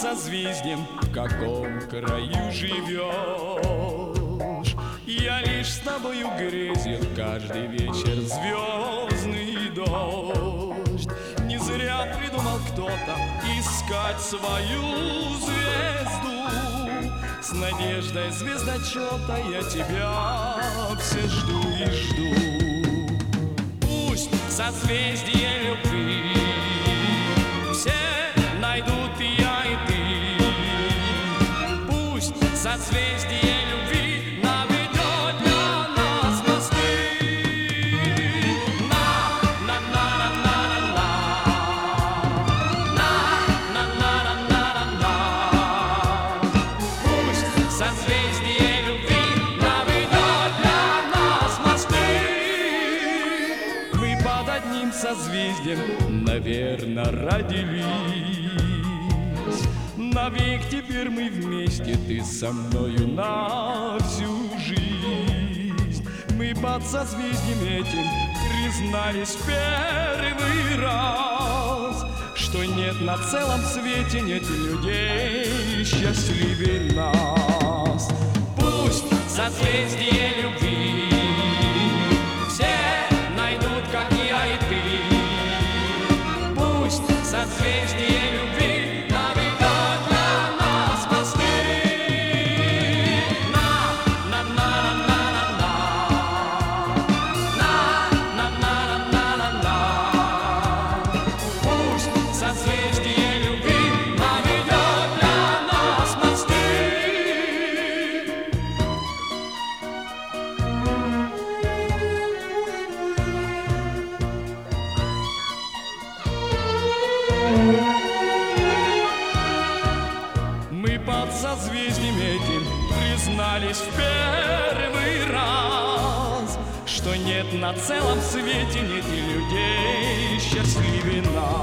созвездием, в каком краю живешь. Я лишь с тобою грезил каждый вечер звездный дождь. Не зря придумал кто-то искать свою звезду. С надеждой звездочета я тебя все жду и жду. Пусть созвездие любви все найдут и я, и ты. Пусть созвездие любви наведет для нас мосты. На-на-на-на-на-на, на-на-на-на-на-на. Пусть созвездие любви наведет для нас мосты. Мы под одним созвездием, наверно, родились. Навек теперь мы вместе, ты со мною на всю жизнь. Мы под созвездием этим признались в первый раз, что нет на целом свете, нет людей счастливее нас. Пусть созвездие любви все найдут, как я и ты. Пусть созвездие любви наведет для нас мосты. На-на-на-на-на-на, на-на-на-на-на-на. Пусть созвездие любви наведет для нас мосты. Мы под созвездием этим признались в первый раз, что нет на целом свете, нет и людей счастливее нас.